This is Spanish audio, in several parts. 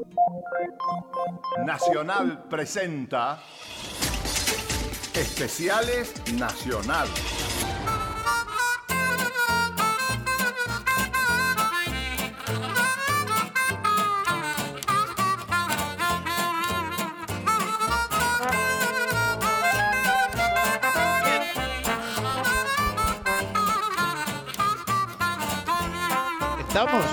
Nacional presenta Especiales Nacional. ¿Estamos?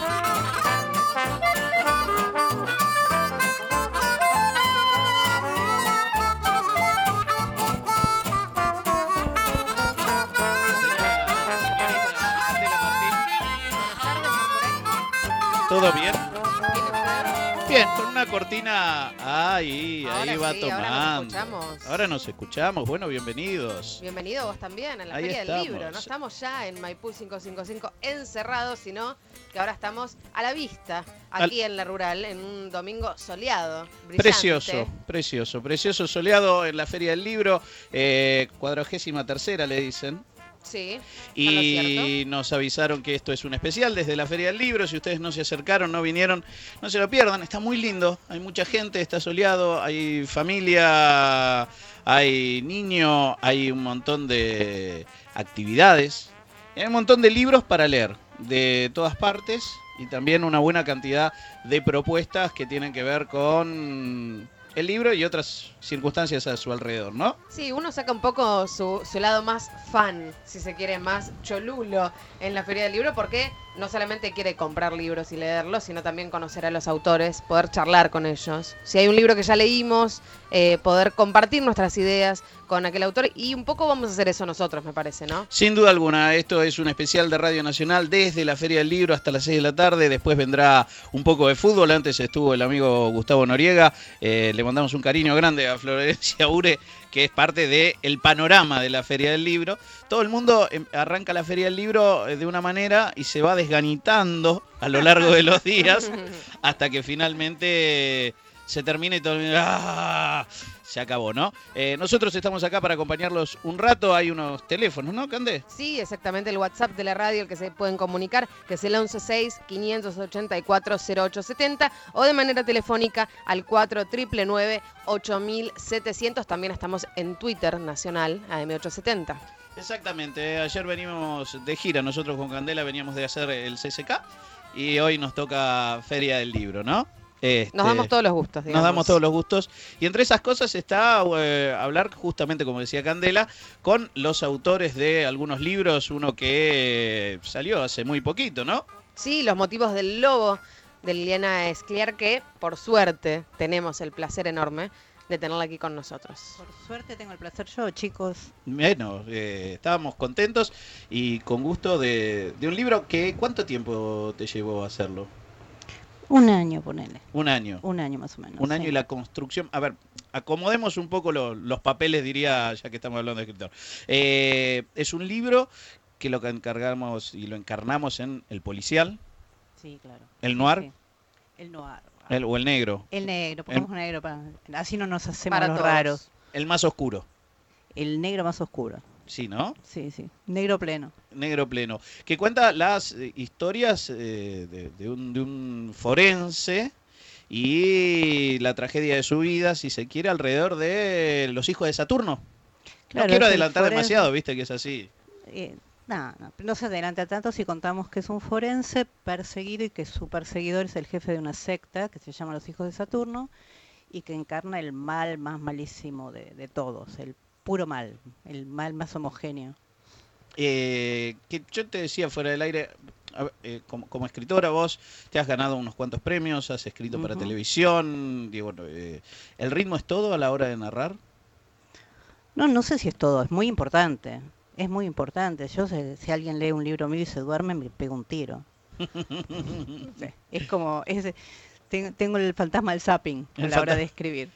¿Todo bien? Bien, con una cortina. Ahí va sí, tomando. Ahora nos escuchamos. Bueno, bienvenidos. Bienvenido vos también a la Ahí Feria estamos. del Libro. No estamos ya en Maipú 555 encerrados, sino que ahora estamos a la vista, aquí en la rural, en un domingo soleado, brillante. Precioso soleado en la Feria del Libro, 43ª le dicen. Sí. Y nos avisaron que esto es un especial desde la Feria del Libro. Si ustedes no se acercaron, no vinieron, no se lo pierdan. Está muy lindo. Hay mucha gente, está soleado, hay familia, hay niño, hay un montón de actividades. Hay un montón de libros para leer de todas partes y también una buena cantidad de propuestas que tienen que ver con el libro y otras circunstancias a su alrededor, ¿no? Sí, uno saca un poco su lado más fan, si se quiere, más cholulo en la Feria del Libro, porque no solamente quiere comprar libros y leerlos, sino también conocer a los autores, poder charlar con ellos. Si hay un libro que ya leímos, poder compartir nuestras ideas con aquel autor, y un poco vamos a hacer eso nosotros, me parece, ¿no? Sin duda alguna, esto es un especial de Radio Nacional desde la Feria del Libro hasta las 6 de la tarde, después vendrá un poco de fútbol, antes estuvo el amigo Gustavo Noriega, le mandamos un cariño grande a Florencia Ure, que es parte del panorama de la Feria del Libro. Todo el mundo arranca la Feria del Libro de una manera y se va desganitando a lo largo de los días hasta que finalmente se termina y todo el mundo, ¡ah! Se acabó, ¿no? Nosotros estamos acá para acompañarlos un rato. Hay unos teléfonos, ¿no, Candé? Sí, exactamente, el WhatsApp de la radio, el que se pueden comunicar, que es el 116-584-0870, o de manera telefónica al 4999-8700. También estamos en Twitter nacional, AM870. Exactamente, ayer venimos de gira, nosotros con Candela veníamos de hacer el CCK y hoy nos toca Feria del Libro, ¿no? Nos damos todos los gustos, digamos. Nos damos todos los gustos. Y entre esas cosas está hablar justamente, como decía Candela, con los autores de algunos libros, uno que salió hace muy poquito, ¿no? Sí, Los motivos del lobo, de Liliana Escliar, que por suerte tenemos el placer enorme de tenerla aquí con nosotros. Por suerte tengo el placer yo, chicos. Bueno, estábamos contentos y con gusto de un libro que ¿cuánto tiempo te llevó a hacerlo? Un año, ponele. Un año. Un año más o menos. Un año sí. y la construcción. A ver, acomodemos un poco los papeles, diría, ya que estamos hablando de escritor. Es un libro que lo encargamos y lo encarnamos en el policial. Sí, claro. ¿El noir? Sí. El noir. O el negro. El negro, pongamos negro, así no nos hacemos Para los todos. raros. El más oscuro. El negro más oscuro. Sí, ¿no? Sí, sí. Negro pleno. Negro pleno. Que cuenta las historias de un forense y la tragedia de su vida, si se quiere, alrededor de los hijos de Saturno. Claro, no quiero es el adelantar forense. demasiado, viste que es así. No se adelanta tanto si contamos que es un forense perseguido y que su perseguidor es el jefe de una secta que se llama Los Hijos de Saturno y que encarna el mal más malísimo de todos, el puro mal, el mal más homogéneo. Que yo te decía fuera del aire, como escritora vos te has ganado unos cuantos premios, has escrito para televisión, digo, ¿el ritmo es todo a la hora de narrar? No sé si es todo, es muy importante. Es muy importante. Yo si alguien lee un libro mío y se duerme, me pego un tiro. Sí, es como... tengo el fantasma del zapping a la hora de escribir.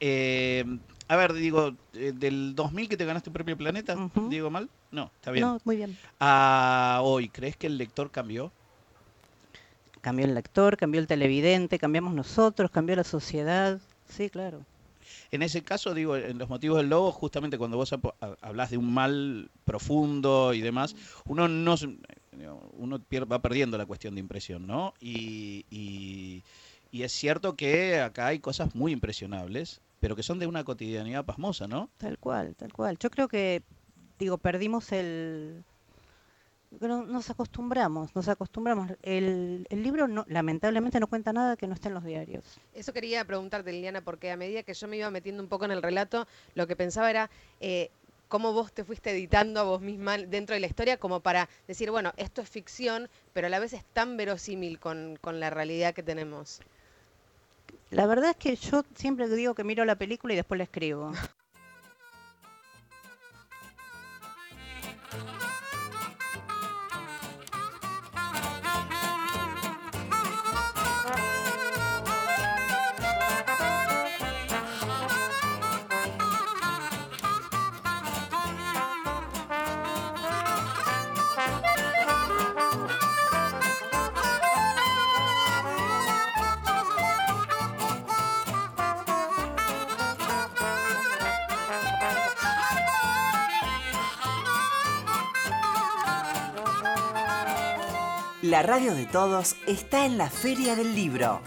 A ver, digo, del 2000 que te ganaste el Premio Planeta, ¿digo mal? No, está bien. No, muy bien. A hoy, ¿crees que el lector cambió? Cambió el lector, cambió el televidente, cambiamos nosotros, cambió la sociedad. Sí, claro. En ese caso, digo, en Los motivos del lobo, justamente cuando vos hablas de un mal profundo y demás, uno va perdiendo la cuestión de impresión, ¿no? Y Y es cierto que acá hay cosas muy impresionables, pero que son de una cotidianidad pasmosa, ¿no? Tal cual, tal cual. Yo creo que, digo, perdimos nos acostumbramos, nos acostumbramos. El libro, no, lamentablemente, no cuenta nada que no esté en los diarios. Eso quería preguntarte, Liliana, porque a medida que yo me iba metiendo un poco en el relato, lo que pensaba era cómo vos te fuiste editando a vos misma dentro de la historia como para decir, bueno, esto es ficción, pero a la vez es tan verosímil con la realidad que tenemos. La verdad es que yo siempre digo que miro la película y después la escribo. La radio de todos está en la Feria del Libro.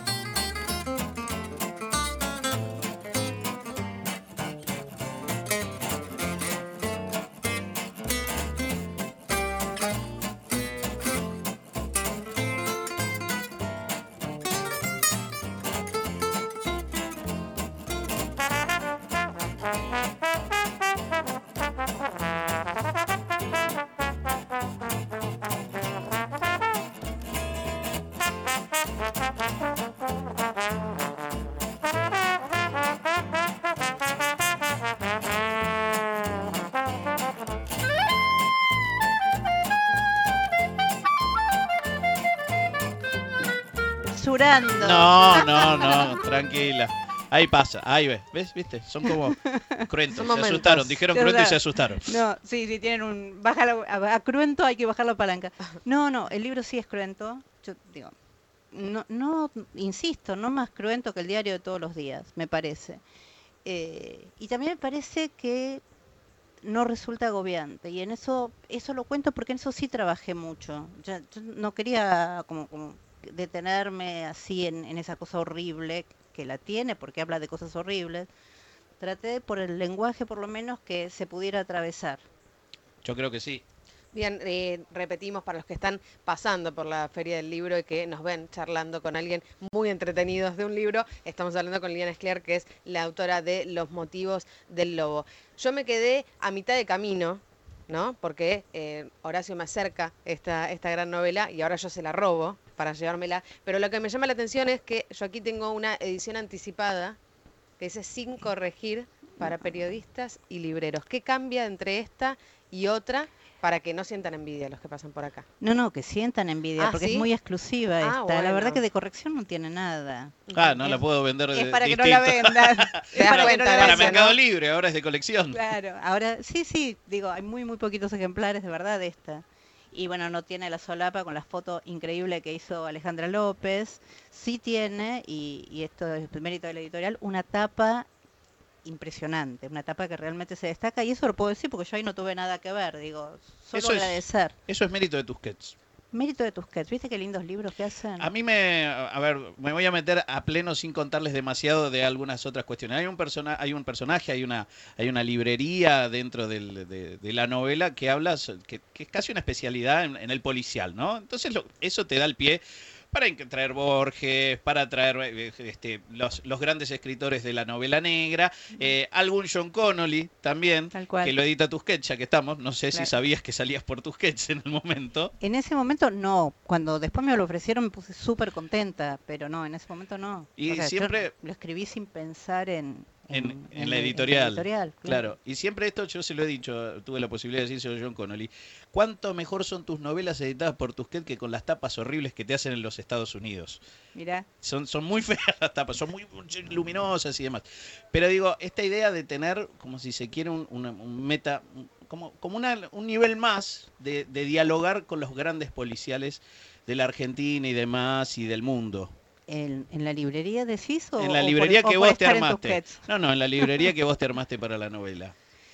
Censurando. No, tranquila. Ahí pasa, ahí ves, ¿viste? Son como cruentos, Son se momentos. asustaron, dijeron cruento y se asustaron. No, sí, tienen un... Bájalo, a cruento hay que bajar la palanca. No, el libro sí es cruento. Yo digo, no, insisto, no más cruento que el diario de todos los días, me parece. Y también me parece que no resulta agobiante. Y en eso lo cuento porque en eso sí trabajé mucho. Yo no quería como detenerme así en esa cosa horrible que la tiene, porque habla de cosas horribles. Traté por el lenguaje, por lo menos, que se pudiera atravesar. Yo creo que sí. Bien, repetimos para los que están pasando por la Feria del Libro y que nos ven charlando con alguien muy entretenidos de un libro. Estamos hablando con Liliana Scler, que es la autora de Los motivos del lobo. Yo me quedé a mitad de camino, ¿no? Porque Horacio me acerca esta gran novela y ahora yo se la robo para llevármela. Pero lo que me llama la atención es que yo aquí tengo una edición anticipada que dice sin corregir para periodistas y libreros. ¿Qué cambia entre esta y otra para que no sientan envidia los que pasan por acá? No, que sientan envidia, porque ¿sí? es muy exclusiva esta. Bueno. La verdad que de corrección no tiene nada. No la puedo vender Es de para que no distinto. la vendan. Te das cuenta, Para Horacio, Mercado ¿no? Libre, ahora es de colección. Claro, ahora sí, digo, hay muy poquitos ejemplares de verdad de esta. Y bueno, no tiene la solapa con la foto increíble que hizo Alejandra López. Sí tiene, y esto es el mérito de la editorial, una tapa impresionante, una tapa que realmente se destaca, y eso lo puedo decir porque yo ahí no tuve nada que ver, digo, solo Eso es- agradecer. Eso es mérito de Tusquets. Mérito de Tusquets, ¿viste qué lindos libros que hacen? A mí a ver, me voy a meter a pleno sin contarles demasiado de algunas otras cuestiones. Hay un personaje, hay una librería dentro de la novela que habla, que es casi una especialidad en el policial, ¿no? Entonces eso te da el pie para traer Borges, para traer los grandes escritores de la novela negra, algún John Connolly también, Tal cual. que lo edita Tusquets, ya que estamos. No sé si Claro. sabías que salías por Tusquets en el momento. En ese momento no, cuando después me lo ofrecieron me puse súper contenta, pero no, en ese momento no. Y yo siempre- lo escribí sin pensar en la editorial. Claro. Y siempre esto yo se lo he dicho, tuve la posibilidad de decírselo a John Connolly. ¿Cuánto mejor son tus novelas editadas por Tusquets que con las tapas horribles que te hacen en los Estados Unidos? Mirá, Son muy feas las tapas, son muy luminosas y demás. Pero digo, esta idea de tener, como si se quiere, un meta, como un nivel más de dialogar con los grandes policiales de la Argentina y demás y del mundo. ¿en la librería decís o En la o librería por que vos te estar en armaste. Tusquets? No, en la librería que vos te armaste para la novela.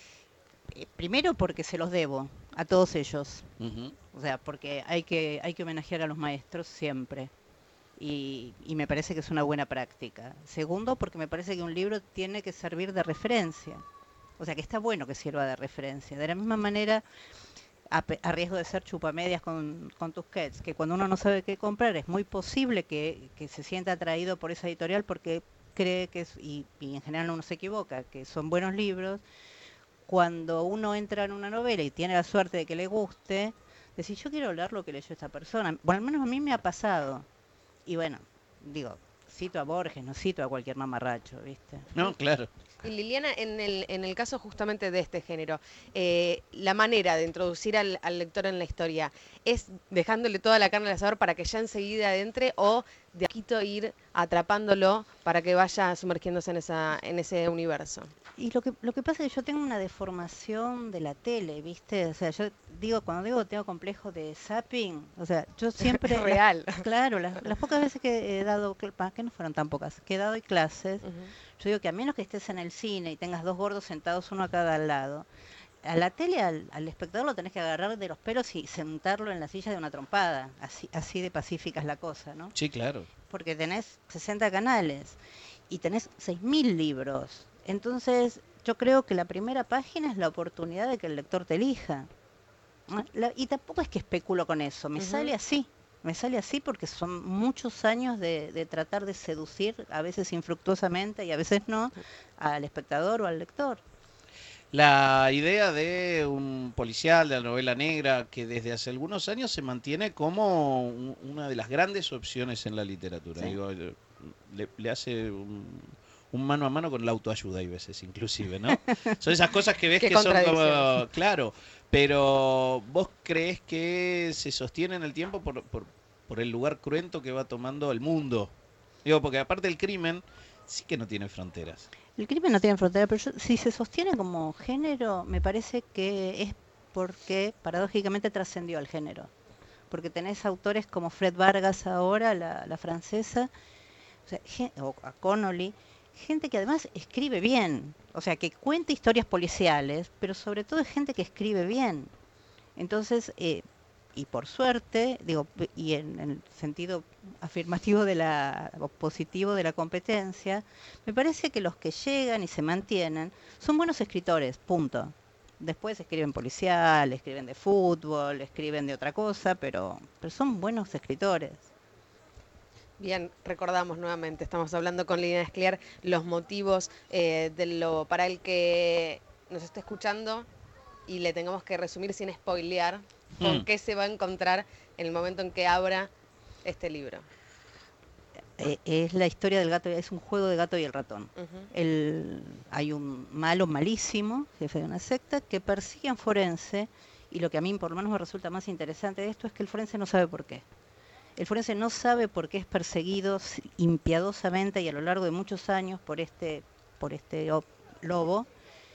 Primero porque se los debo a todos ellos, Ujú. o sea, porque hay que homenajear a los maestros siempre. y me parece que es una buena práctica. Segundo, porque me parece que un libro tiene que servir de referencia. O sea, que está bueno que sirva de referencia. De la misma manera, a riesgo de ser chupamedias con Tusquets, que cuando uno no sabe qué comprar, es muy posible que se sienta atraído por esa editorial porque cree que es, y en general uno se equivoca, que son buenos libros. Cuando uno entra en una novela y tiene la suerte de que le guste, decir, yo quiero leer lo que leyó esta persona. Bueno, al menos a mí me ha pasado. Y bueno, digo, cito a Borges, no cito a cualquier mamarracho, ¿viste? No, claro. Y Liliana, en el caso justamente de este género, la manera de introducir al lector en la historia, ¿es dejándole toda la carne al asador para que ya enseguida adentre o de a poquito ir atrapándolo para que vaya sumergiéndose en ese universo? Y lo que pasa es que yo tengo una deformación de la tele, ¿viste? O sea, yo digo, cuando digo que tengo complejo de zapping, o sea, yo siempre... Es real. Claro, las pocas veces que he dado, que no fueron tan pocas, que he dado clases, yo digo que a menos que estés en el cine y tengas dos gordos sentados uno a cada lado, a la tele, al espectador lo tenés que agarrar de los pelos y sentarlo en la silla de una trompada, así de pacífica es la cosa, ¿no? Sí, claro. Porque tenés 60 canales y tenés 6.000 libros. Entonces, yo creo que la primera página es la oportunidad de que el lector te elija. Y tampoco es que especulo con eso, me sale así. Me sale así porque son muchos años de tratar de seducir, a veces infructuosamente y a veces no, al espectador o al lector. La idea de un policial, de la novela negra, que desde hace algunos años se mantiene como una de las grandes opciones en la literatura. Sí. Digo, le hace un mano a mano con la autoayuda, hay veces inclusive, ¿no? Son esas cosas que ves Qué que son como... contradicciones. Claro, pero ¿vos creés que se sostiene en el tiempo por el lugar cruento que va tomando el mundo? Digo, porque aparte el crimen sí que no tiene fronteras. El crimen no tiene frontera, pero si se sostiene como género, me parece que es porque paradójicamente trascendió al género. Porque tenés autores como Fred Vargas ahora, la francesa, o sea, o a Connolly, gente que además escribe bien, o sea, que cuenta historias policiales, pero sobre todo es gente que escribe bien. Entonces, y por suerte, digo, y en el sentido afirmativo o positivo de la competencia, me parece que los que llegan y se mantienen son buenos escritores, punto. Después escriben policial, escriben de fútbol, escriben de otra cosa, pero son buenos escritores. Bien, recordamos nuevamente, estamos hablando con Liliana Escliar, los motivos para el que nos esté escuchando y le tengamos que resumir sin spoilear con qué se va a encontrar en el momento en que abra este libro. Es la historia del gato, es un juego de gato y el ratón. Hay un malo malísimo, jefe de una secta, que persigue a un forense, y lo que a mí por lo menos me resulta más interesante de esto es que el forense no sabe por qué. El forense no sabe por qué es perseguido impiadosamente y a lo largo de muchos años por este lobo.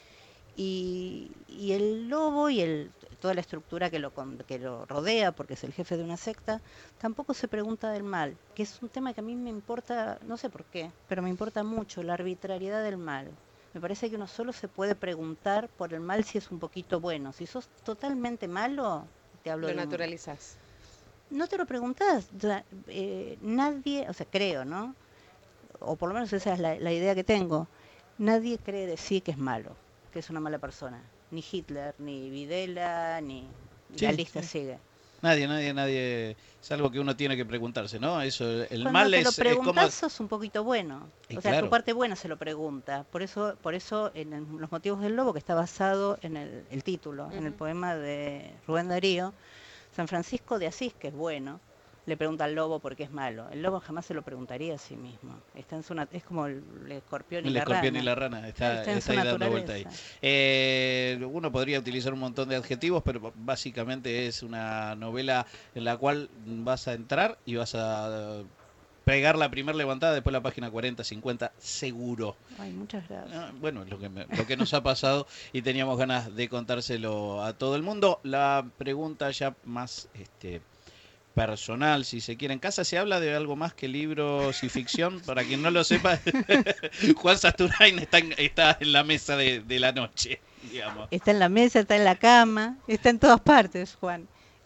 Y el lobo y toda la estructura que lo rodea, porque es el jefe de una secta, tampoco se pregunta del mal, que es un tema que a mí me importa, no sé por qué, pero me importa mucho, la arbitrariedad del mal. Me parece que uno solo se puede preguntar por el mal si es un poquito bueno. Si sos totalmente malo, te hablo Lo de naturalizás. no te lo preguntás. O sea, nadie, o sea, creo, ¿no? O por lo menos esa es la idea que tengo. Nadie cree de sí que es malo, que es una mala persona. Ni Hitler, ni Videla, ni Sí, la lista sí. sigue. Nadie. Es algo que uno tiene que preguntarse, ¿no? Eso, el Cuando mal te lo es como... preguntás, sos un poquito bueno. Y O sea, claro. tu parte buena se lo pregunta. Por eso en Los motivos del lobo, que está basado en el título, en el poema de Rubén Darío, San Francisco de Asís, que es bueno, le pregunta al lobo por qué es malo. El lobo jamás se lo preguntaría a sí mismo. Está en es como el escorpión y El la escorpión rana. y la rana, está en su ahí dando vuelta ahí. naturaleza. Uno podría utilizar un montón de adjetivos, pero básicamente es una novela en la cual vas a entrar y vas a pegar la primera levantada, después la página 40, 50, seguro. Ay, muchas gracias. Bueno, es lo que nos ha pasado y teníamos ganas de contárselo a todo el mundo. La pregunta ya más personal, si se quiere. En casa se habla de algo más que libros y ficción. Para quien no lo sepa, Juan Sasturain está en la mesa de la noche, digamos. Está en la mesa, está en la cama, está en todas partes, Juan.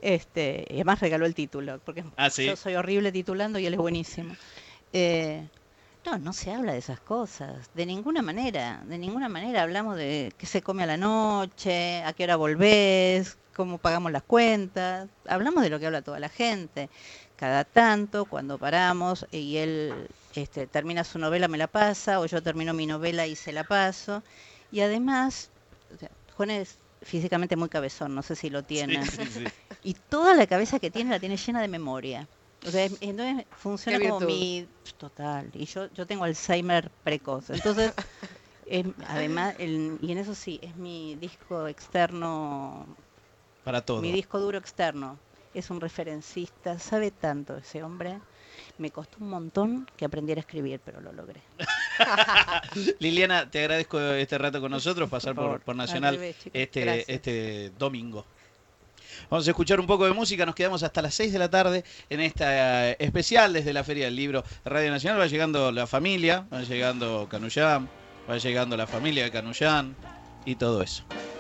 Y además regaló el título, porque ¿Sí? yo soy horrible titulando y él es buenísimo. No se habla de esas cosas, de ninguna manera. Hablamos de qué se come a la noche, a qué hora volvés, cómo pagamos las cuentas. Hablamos de lo que habla toda la gente. Cada tanto, cuando paramos y él termina su novela, me la pasa, o yo termino mi novela y se la paso. Y además, o sea, Juan es físicamente muy cabezón, no sé si lo tienen. Sí. Y toda la cabeza que tiene la tiene llena de memoria. O sea, entonces funciona Qué como virtud. mi... Total. Y yo tengo Alzheimer precoz. Entonces, además, y en eso sí, es mi disco externo, Para todo. mi disco duro externo. Es un referencista, sabe tanto ese hombre. Me costó un montón que aprendiera a escribir, pero lo logré. Liliana, te agradezco este rato con nosotros, pasar Por favor. por Nacional Al revés, chicos. este Gracias. domingo. Vamos a escuchar un poco de música, nos quedamos hasta las 6 de la tarde en esta especial desde la Feria del Libro de Radio Nacional. Va llegando la familia, va llegando Canuyán, va llegando la familia de Canuyán y todo eso.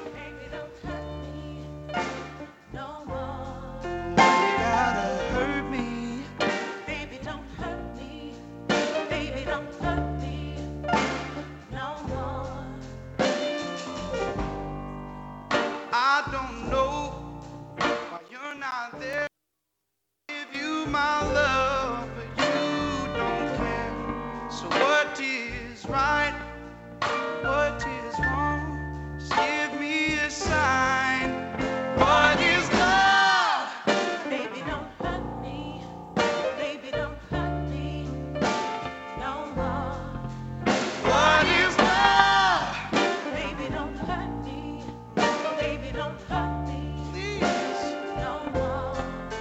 I don't know why you're not there. Give you my love, but you don't care. So what is right? What is wrong? Just give me a sign. What is love? Baby, don't hurt me. Baby, don't hurt me no more. What is love? Baby, don't hurt me. Baby, don't hurt me Please. no more.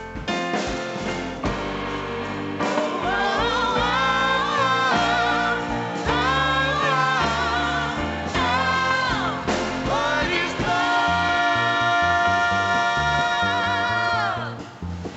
What is love?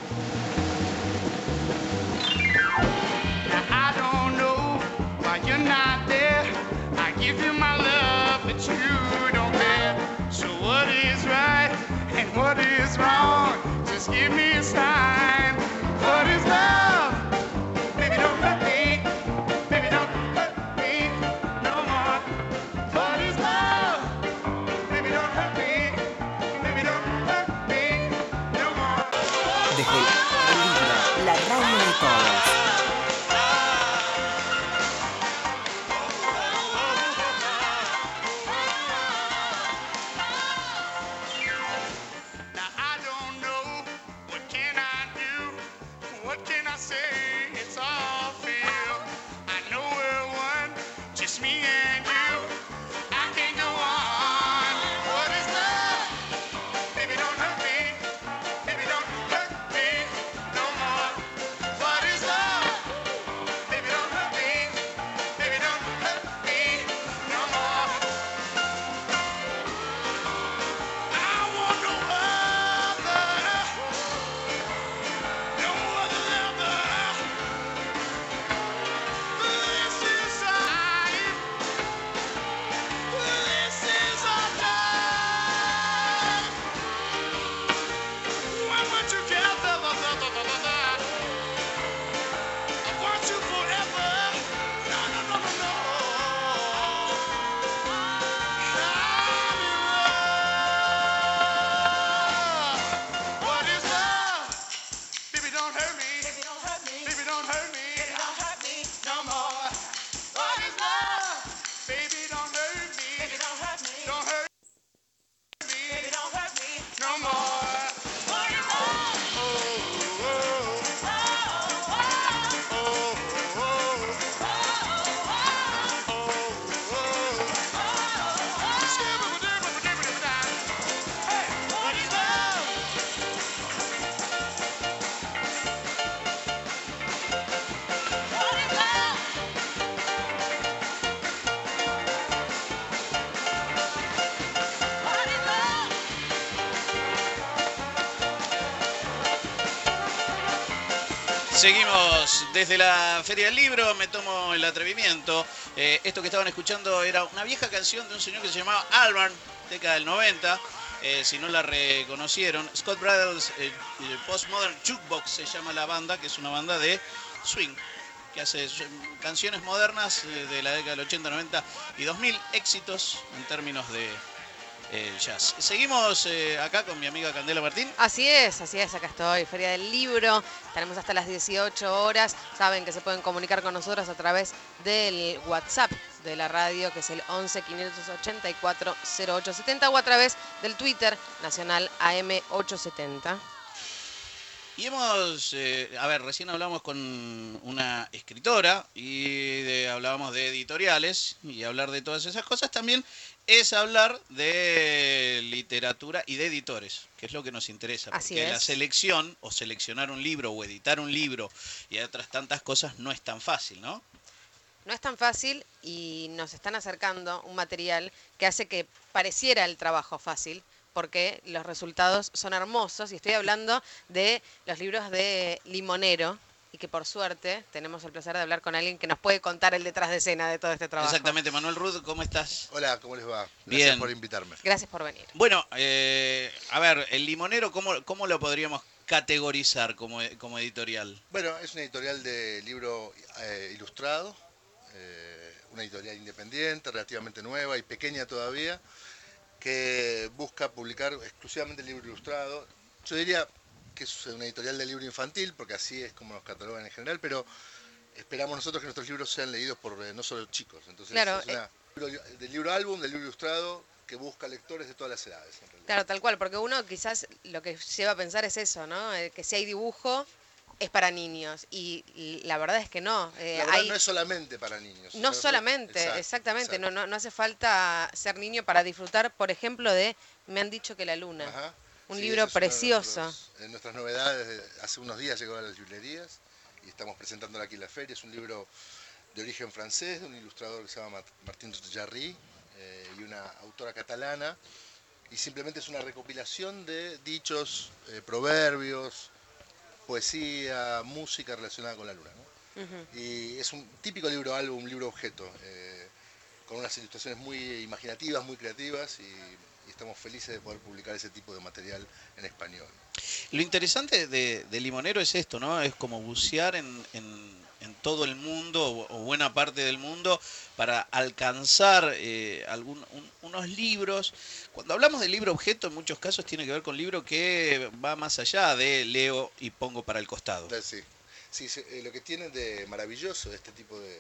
Now I don't know why you're not there. I give you my love, but you don't care. So what is right and what is wrong? Just give me a sign. What is love? Baby, don't hurt me. Baby, don't hurt me no more. What is love? Baby, don't hurt me. Baby, don't hurt me no more. Desde el libro, la radio de todos. Now I don't know, what can I do? What can I say? It's all feel. I know we're one, just me and you. I can't go on. What is love? Baby, don't hurt me. Baby, don't hurt me no more. What is love? Baby, don't hurt me. Baby, don't hurt me no more. I want no other, no other lover. This is life. This is our love. When we're together, I want you forever. No, no, no, no, no. I'm in love. What is love? Baby, don't hurt me. Baby, don't hurt me. Baby, don't hurt me. Baby, don't hurt me No more. What is love? Baby, don't hurt me. Baby, don't hurt me. Don't hurt me. Baby, don't hurt me No more. what is love? Oh, oh, Oh, oh, oh, oh, Hey, what is love? what is love? What is love? Seguimos desde la Feria del Libro, me tomo el atrevimiento. Esto que estaban escuchando era una vieja canción de un señor que se llamaba Albarn, década del 90. si no la reconocieron. Scott Brothers Postmodern Jukebox se llama la banda, que es una banda de swing, que hace canciones modernas de la década del 80, 90 y 2000, éxitos en términos de jazz. Seguimos acá con mi amiga Candela Martín. Así es, acá estoy, Feria del Libro, estaremos hasta las 18 horas, saben que se pueden comunicar con nosotros a través del WhatsApp de la radio, que es el 11 584 0870, o a través del Twitter nacional AM870. Y hemos, recién hablamos con una escritora y hablábamos de editoriales, y hablar de todas esas cosas también es hablar de literatura y de editores, que es lo que nos interesa. Así Porque es. la selección, o seleccionar un libro, o editar un libro, y otras tantas cosas, no es tan fácil, ¿no? No es tan fácil y nos están acercando un material que hace que pareciera el trabajo fácil, porque los resultados son hermosos, y estoy hablando de los libros de Limonero, y que por suerte tenemos el placer de hablar con alguien que nos puede contar el detrás de escena de todo este trabajo. Exactamente. Manuel Rud, ¿cómo estás? Hola, ¿cómo les va? Gracias Bien. por invitarme. Gracias por venir. Bueno, el Limonero, ¿cómo lo podríamos categorizar como editorial? Bueno, es una editorial de libro ilustrado, una editorial independiente, relativamente nueva y pequeña todavía, que busca publicar exclusivamente libro ilustrado. Yo diría que es una editorial de libro infantil, porque así es como nos catalogan en general, pero esperamos nosotros que nuestros libros sean leídos por no solo chicos. Entonces Claro, es del libro álbum, del libro ilustrado, que busca lectores de todas las edades, en realidad. Claro, tal cual, porque uno quizás lo que lleva a pensar es eso, ¿no? Que si hay dibujo es para niños, y la verdad es que no. La verdad no es solamente para niños. No O sea, solamente, exacto, exactamente, exacto. No hace falta ser niño para disfrutar, por ejemplo, de Me han dicho que la luna. Ajá. Un Sí, libro ese es uno de precioso. de nuestras novedades. Hace unos días llegó a las librerías y estamos presentándolo aquí en la feria. Es un libro de origen francés, de un ilustrador que se llama Martín Jarry y una autora catalana. Y simplemente es una recopilación de dichos, proverbios, poesía, música relacionada con la luna, ¿no? Ujú. Y es un típico libro álbum, un libro objeto, con unas ilustraciones muy imaginativas, muy creativas, y estamos felices de poder publicar ese tipo de material en español. Lo interesante de Limonero es esto, ¿no? Es como bucear en todo el mundo, o buena parte del mundo, para alcanzar unos libros. Cuando hablamos de libro objeto, en muchos casos tiene que ver con libro que va más allá de leo y pongo para el costado. Sí, lo que tiene de maravilloso este tipo de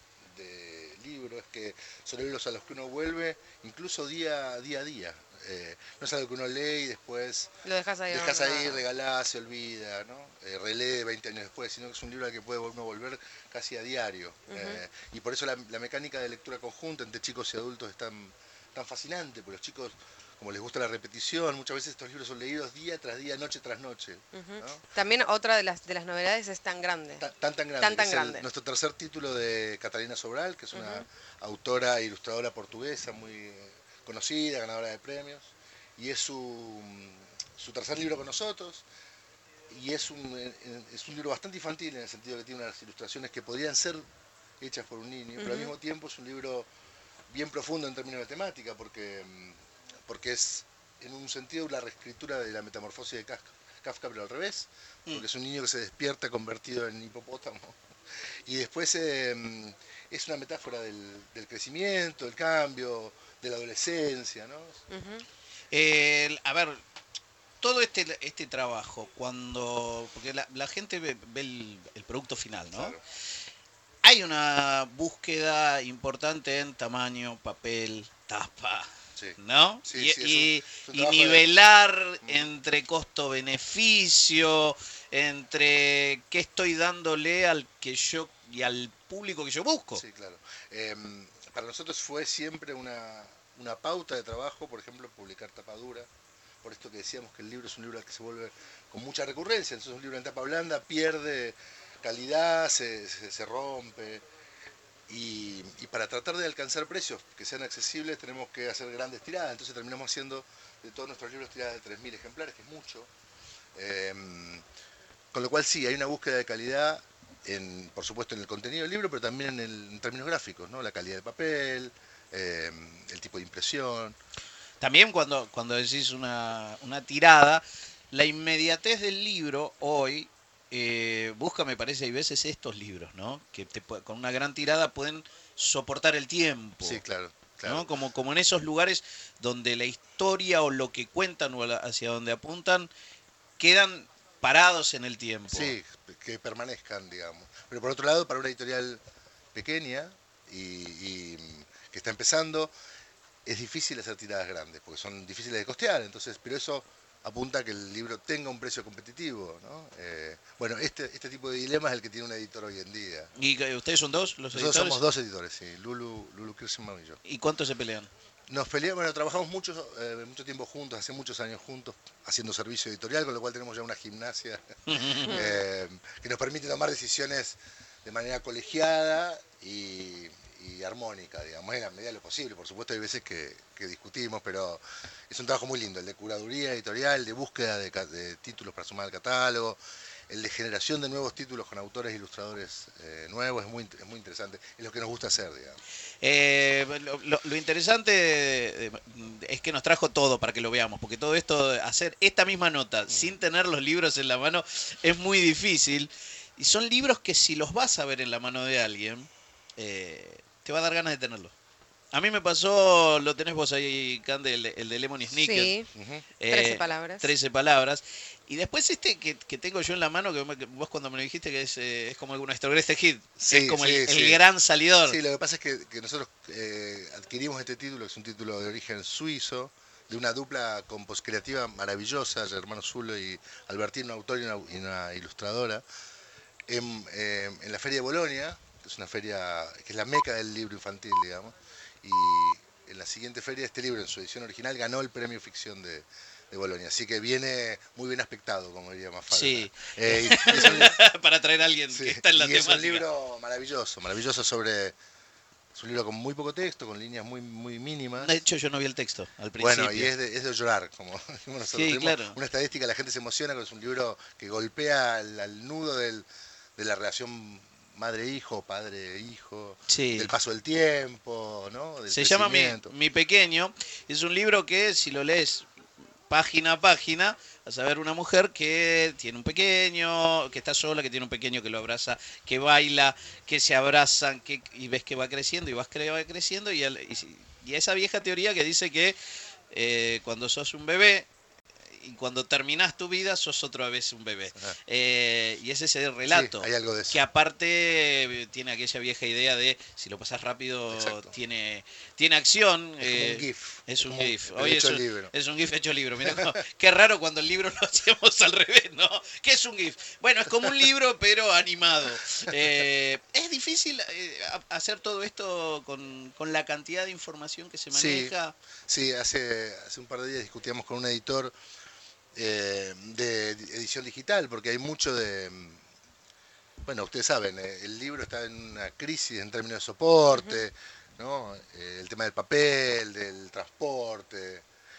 libro es que son libros a los que uno vuelve incluso día a día. No es algo que uno lee y después Lo dejas ahí. dejas ahí, abandonado. regalás, se olvida, ¿no? Relee 20 años después, sino que es un libro al que puede uno volver casi a diario. Y por eso la mecánica de lectura conjunta entre chicos y adultos es tan fascinante, porque los chicos, como les gusta la repetición, muchas veces estos libros son leídos día tras día, noche tras noche. ¿No? También otra de las novedades es Tan Grande. Tan grande. Tan que es grande. nuestro tercer título de Catalina Sobral, que es una autora e ilustradora portuguesa muy conocida, ganadora de premios. Y es su tercer libro con nosotros. Y es un libro bastante infantil en el sentido que tiene unas ilustraciones que podrían ser hechas por un niño, pero al mismo tiempo es un libro bien profundo en términos de temática, porque es en un sentido la reescritura de la metamorfosis de Kafka, pero al revés, porque es un niño que se despierta convertido en hipopótamo. Y después es una metáfora del crecimiento, del cambio, de la adolescencia, ¿no? Todo este trabajo, porque la gente ve el producto final, ¿no? Claro. Hay una búsqueda importante en tamaño, papel, tapa, Sí. ¿no? Sí, y es un y trabajo nivelar entre costo-beneficio, entre qué estoy dándole y al público que yo busco. Sí, claro. Para nosotros fue siempre una pauta de trabajo, por ejemplo, publicar tapadura. Por esto que decíamos que el libro es un libro que se vuelve con mucha recurrencia. Entonces un libro en tapa blanda pierde calidad, se rompe. Y para tratar de alcanzar precios que sean accesibles tenemos que hacer grandes tiradas. Entonces terminamos haciendo de todos nuestros libros tiradas de 3.000 ejemplares, que es mucho. Con lo cual sí, hay una búsqueda de calidad, por supuesto en el contenido del libro, pero también en términos gráficos, ¿no? La calidad de papel, el tipo de impresión. también cuando decís una tirada, la inmediatez del libro hoy busca, me parece, hay veces estos libros, ¿no? Que con una gran tirada pueden soportar el tiempo. Sí, claro. Claro. ¿No? Como en esos lugares donde la historia o lo que cuentan o hacia donde apuntan quedan parados en el tiempo. Sí, que permanezcan, digamos. Pero por otro lado, para una editorial pequeña y que está empezando, es difícil hacer tiradas grandes, porque son difíciles de costear, entonces, pero eso apunta a que el libro tenga un precio competitivo, ¿no? Bueno, este tipo de dilema es el que tiene un editor hoy en día. ¿Y ustedes son dos los Nosotros editores? somos dos editores, sí, Lulu Kirchmann y yo. ¿Y cuántos se pelean? Nos peleamos, bueno, trabajamos mucho tiempo juntos, hace muchos años juntos, haciendo servicio editorial, con lo cual tenemos ya una gimnasia que nos permite tomar decisiones de manera colegiada y armónica, digamos, en la medida de lo posible. Por supuesto hay veces que discutimos, pero es un trabajo muy lindo, el de curaduría editorial, de búsqueda de títulos para sumar al catálogo, el de generación de nuevos títulos con autores e ilustradores nuevos, es muy interesante, es lo que nos gusta hacer, digamos. Lo interesante es que nos trajo todo para que lo veamos, porque todo esto, hacer esta misma nota sin tener los libros en la mano es muy difícil, y son libros que si los vas a ver en la mano de alguien, te va a dar ganas de tenerlo. A mí me pasó, lo tenés vos ahí, Cande, el de Lemony Snicket. Sí, 13 palabras. 13 palabras. Y después que tengo yo en la mano, que vos cuando me lo dijiste, que es como nuestro Greatest Hit, Sí, es como sí, el sí. gran salidor. Sí, lo que pasa es que nosotros adquirimos este título, que es un título de origen suizo, de una dupla creativa maravillosa, Germano Zulo y Albertino, un autor y una ilustradora, en la Feria de Bolonia, que es una feria que es la meca del libro infantil, digamos, y en la siguiente feria este libro en su edición original ganó el premio ficción de Bolonia, así que viene muy bien aspectado, como diría Mafalda. Sí. Y Para traer a alguien sí, que está en la y es temática. un libro maravilloso sobre... Es un libro con muy poco texto, con líneas muy mínimas. De hecho, yo no vi el texto al principio. Bueno, y es de llorar, como decimos nosotros. Sí, Tenemos claro. una estadística, la gente se emociona, porque es un libro que golpea al nudo de la relación madre-hijo, padre-hijo, Sí. del paso del tiempo, ¿no? Del Se llama crecimiento. Mi Pequeño. Es un libro que, si lo lees página a página, vas a ver una mujer que tiene un pequeño, que está sola, que tiene un pequeño que lo abraza, que baila, que se abrazan, y ves que va creciendo y va creciendo, y a esa vieja teoría que dice que cuando sos un bebé y cuando terminás tu vida sos otra vez un bebé. Y es ese relato. Sí, hay algo de eso. Que aparte tiene aquella vieja idea de si lo pasás rápido Exacto. tiene acción. Es como un GIF. Es un como GIF. el Hoy hecho del libro. es un GIF hecho libro. Mirá qué raro cuando el libro lo hacemos al revés, ¿no? ¿Qué es un GIF? Bueno, es como un libro, pero animado. Es difícil hacer todo esto con la cantidad de información que se maneja. Sí, hace un par de días discutíamos con un editor de edición digital, porque hay mucho de... Bueno, ustedes saben, el libro está en una crisis en términos de soporte, ¿no? El tema del papel, del transporte.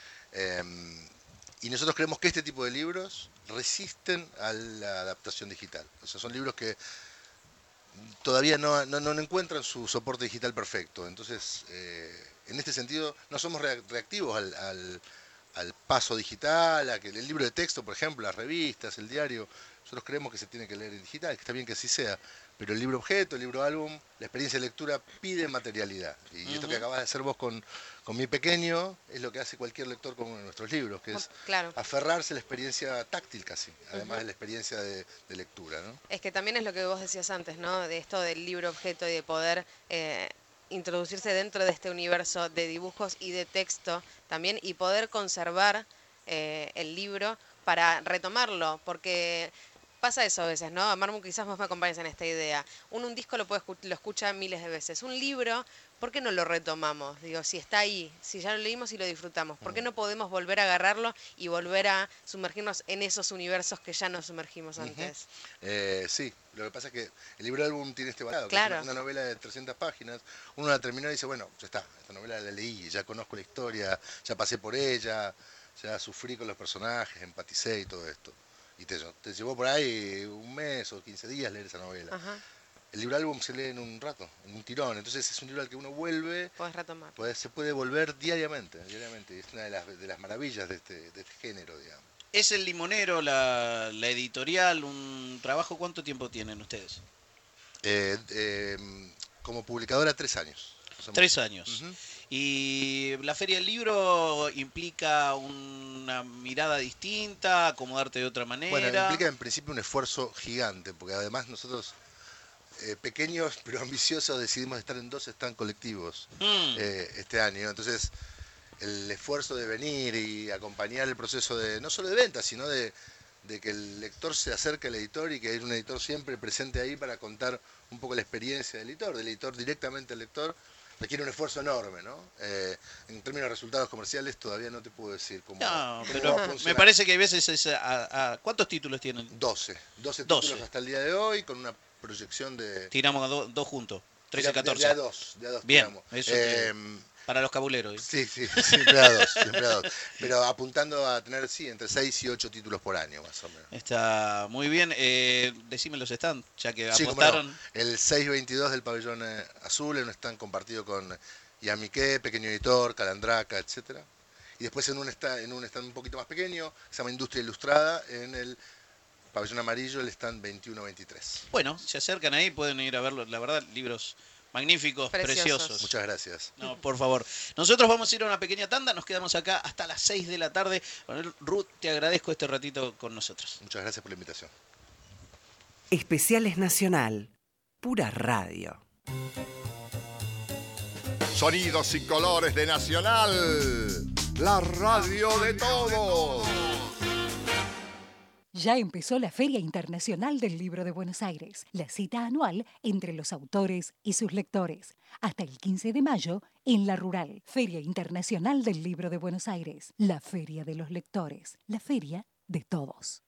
Y nosotros creemos que este tipo de libros resisten a la adaptación digital. O sea, son libros que todavía no encuentran su soporte digital perfecto. Entonces, en este sentido, no somos reactivos al paso digital, a que el libro de texto, por ejemplo, las revistas, el diario, nosotros creemos que se tiene que leer en digital, que está bien que así sea, pero el libro objeto, el libro álbum, la experiencia de lectura pide materialidad. Y esto que acabas de hacer vos con Mi Pequeño es lo que hace cualquier lector con nuestros libros, que es Claro. aferrarse a la experiencia táctil casi, además de la experiencia de lectura, ¿no? Es que también es lo que vos decías antes, ¿no? De esto del libro objeto y de poder introducirse dentro de este universo de dibujos y de texto también, y poder conservar el libro para retomarlo, porque pasa eso a veces, ¿no? Marmu, quizás vos me acompañes en esta idea. Un disco lo escucha miles de veces. Un libro, ¿por qué no lo retomamos? Digo, si está ahí, si ya lo leímos y lo disfrutamos, ¿por qué no podemos volver a agarrarlo y volver a sumergirnos en esos universos que ya nos sumergimos antes? Sí, lo que pasa es que el libro álbum tiene este valor, Claro. que es una novela de 300 páginas, uno la terminó y dice, bueno, ya está, esta novela la leí, ya conozco la historia, ya pasé por ella, ya sufrí con los personajes, empaticé y todo esto. Y te llevó por ahí un mes o 15 días leer esa novela. Ajá. el libro álbum se lee en un rato, en un tirón. Entonces es un libro al que uno vuelve, Podés retomar. se puede volver diariamente. Y es una de las maravillas de este género, digamos. Es El Limonero, la editorial, un trabajo. ¿Cuánto tiempo tienen ustedes? Como publicadora, 3 años. 3 años. Ujú. Y la Feria del Libro implica una mirada distinta, acomodarte de otra manera. Bueno, implica en principio un esfuerzo gigante, porque además nosotros, pequeños pero ambiciosos, decidimos estar en 2 stands colectivos este año. Entonces, el esfuerzo de venir y acompañar el proceso de no solo de venta, sino de que el lector se acerque al editor y que haya un editor siempre presente ahí para contar un poco la experiencia del editor directamente al lector, requiere un esfuerzo enorme, ¿no? En términos de resultados comerciales todavía no te puedo decir cómo, No, cómo pero va a funcionar. me parece que hay veces ¿cuántos títulos tienen? 12 títulos hasta el día de hoy, con una proyección de... Tiramos a dos juntos, 13, 14. De a dos Bien, tiramos. eso para los cabuleros. Sí, siempre a dos. Pero apuntando a tener, entre 6 y 8 títulos por año, más o menos. Está muy bien. Decime los stands, ya que Sí, apostaron. cómo no. El 622 del pabellón azul, en un stand compartido con Yamiqué, Pequeño Editor, Calandraca, etcétera. Y después en un stand un poquito más pequeño, que se llama Industria Ilustrada, en el pabellón amarillo, el stand 2123. Bueno, se acercan ahí, pueden ir a verlo. La verdad, libros magníficos, preciosos. Muchas gracias. No, por favor. Nosotros vamos a ir a una pequeña tanda, nos quedamos acá hasta las 6 de la tarde. Bueno, Ruth, te agradezco este ratito con nosotros. Muchas gracias por la invitación. Especiales Nacional, pura radio. Sonidos y colores de Nacional. La radio de todos. Ya empezó la Feria Internacional del Libro de Buenos Aires, la cita anual entre los autores y sus lectores. Hasta el 15 de mayo en La Rural, Feria Internacional del Libro de Buenos Aires, la Feria de los Lectores, la Feria de todos.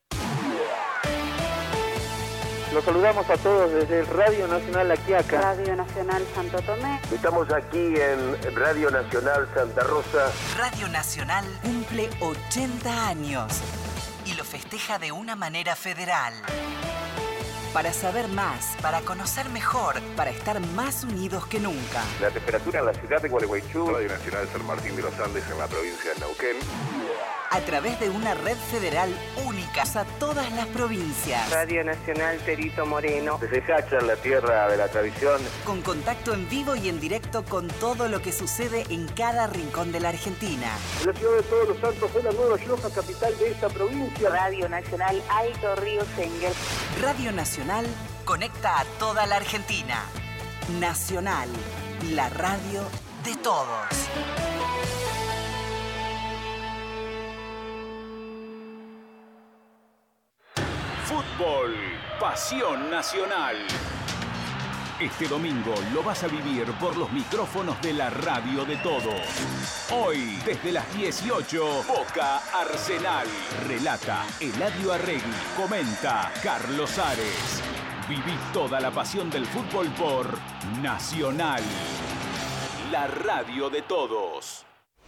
Los saludamos a todos desde Radio Nacional La Quiaca. Radio Nacional Santo Tomé. Estamos aquí en Radio Nacional Santa Rosa. Radio Nacional cumple 80 años y lo festeja de una manera federal. Para saber más, para conocer mejor, para estar más unidos que nunca. La temperatura en la ciudad de Gualeguaychú. Radio Nacional San Martín de los Andes en la provincia de Neuquén. A través de una red federal única a todas las provincias. Radio Nacional Perito Moreno. Desde Sacha, la tierra de la tradición. Con contacto en vivo y en directo con todo lo que sucede en cada rincón de la Argentina. La ciudad de Todos los Santos fue la Nueva Rioja, capital de esta provincia. Radio Nacional Alto Río Senguel. Radio Nacional conecta a toda la Argentina. Nacional, la radio de todos. Fútbol, pasión nacional. Este domingo lo vas a vivir por los micrófonos de la radio de todos. Hoy, desde las 18, Boca Arsenal. Relata Eladio Arregui. Comenta Carlos Ares. Viví toda la pasión del fútbol por Nacional. La radio de todos.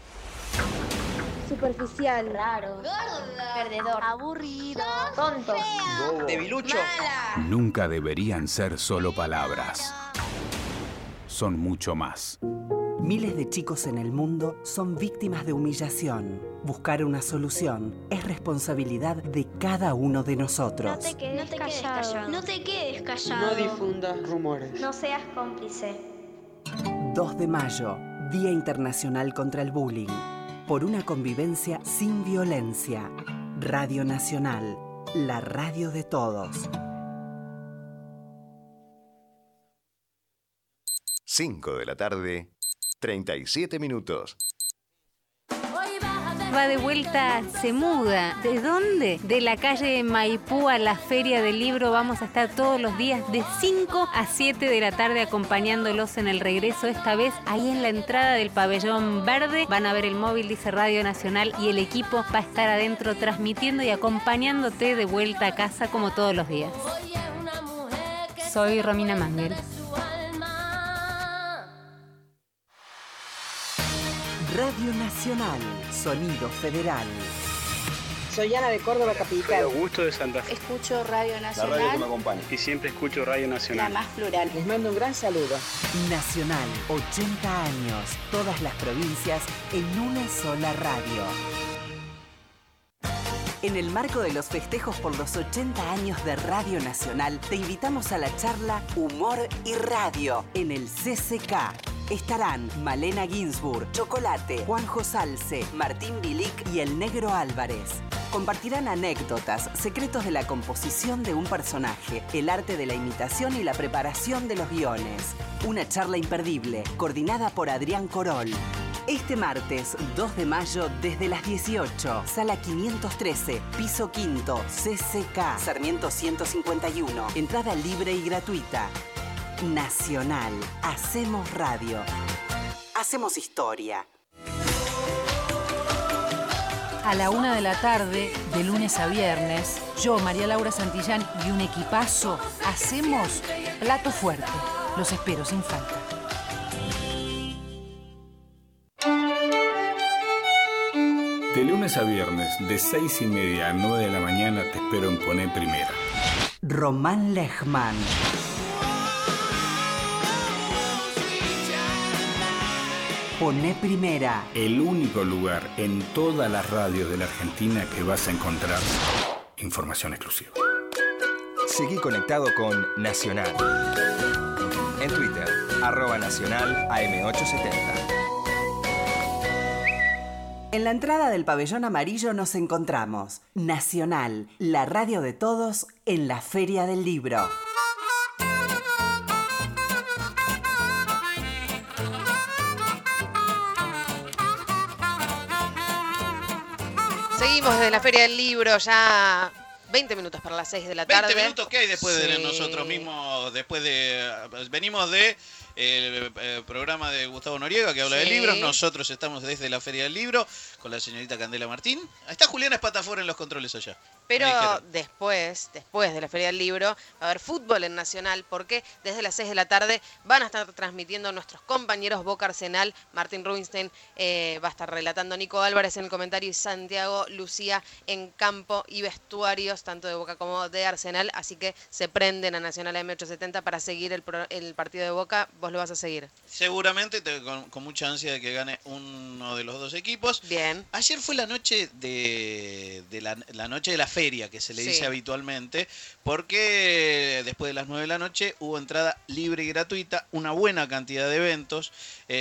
Superficial, raro, gorda, perdedor, aburrido, tonto, debilucho. Nunca deberían ser solo palabras. Son mucho más. Miles de chicos en el mundo son víctimas de humillación. Buscar una solución es responsabilidad de cada uno de nosotros. No te quedes callado. No te quedes callado. No difundas rumores. No seas cómplice. 2 de mayo, Día Internacional contra el Bullying. Por una convivencia sin violencia. Radio Nacional, la radio de todos. 5 de la tarde, 37 minutos. Va de vuelta, se muda. ¿De dónde? De la calle Maipú a la Feria del Libro. Vamos a estar todos los días de 5 a 7 de la tarde acompañándolos en el regreso. Esta vez ahí en la entrada del pabellón verde. Van a ver el móvil, dice Radio Nacional, y el equipo va a estar adentro transmitiendo y acompañándote de vuelta a casa como todos los días. Soy Romina Mangel. Radio Nacional, sonido federal. Soy Ana de Córdoba Capital. Augusto de Santa Fe. Escucho Radio La Nacional. radio que me acompaña. Y siempre escucho Radio La Nacional. más plural. Les mando un gran saludo. Nacional, 80 años, todas las provincias en una sola radio. En el marco de los festejos por los 80 años de Radio Nacional, te invitamos a la charla Humor y Radio en el CCK. Estarán Malena Ginsburg, Chocolate, Juanjo Salce, Martín Bilic y el Negro Álvarez. Compartirán anécdotas, secretos de la composición de un personaje, el arte de la imitación y la preparación de los guiones. Una charla imperdible, coordinada por Adrián Corol. Este martes 2 de mayo desde las 18, sala 513, piso quinto, CCK, Sarmiento 151. Entrada libre y gratuita. Nacional. Hacemos radio. Hacemos historia. A la 1 de la tarde, de lunes a viernes, yo, María Laura Santillán y un equipazo hacemos Plato Fuerte. Los espero sin falta. De lunes a viernes, de 6:30 a 9 de la mañana, te espero en Poné Primera. Román Lechman. Poné Primera. El único lugar en todas las radios de la Argentina que vas a encontrar información exclusiva. Seguí conectado con Nacional. En Twitter, @Nacional AM870. En la entrada del pabellón amarillo nos encontramos. Nacional, la radio de todos en la Feria del Libro. Seguimos desde la Feria del Libro, ya 20 minutos para las 6 de la tarde. 20 minutos, ¿qué hay después de Sí. nosotros mismos? Venimos de el programa de Gustavo Noriega, que habla de Sí. libros. Nosotros estamos desde la Feria del Libro con la señorita Candela Martín. Ahí está Juliana Espatafora en los controles allá. Pero Me dijeron. después de la Feria del Libro, va a haber fútbol en Nacional, porque desde las 6 de la tarde van a estar transmitiendo nuestros compañeros Boca Arsenal. Martín Rubinstein va a estar relatando, Nico Álvarez en el comentario y Santiago Lucía en campo y vestuarios, tanto de Boca como de Arsenal. Así que se prenden a Nacional M870 para seguir el partido de Boca. ¿Vos lo vas a seguir? Seguramente con mucha ansia de que gane uno de los dos equipos. Bien. Ayer fue la noche de la noche de la feria, que se le Sí. dice habitualmente, porque después de las 9 de la noche hubo entrada libre y gratuita, una buena cantidad de eventos.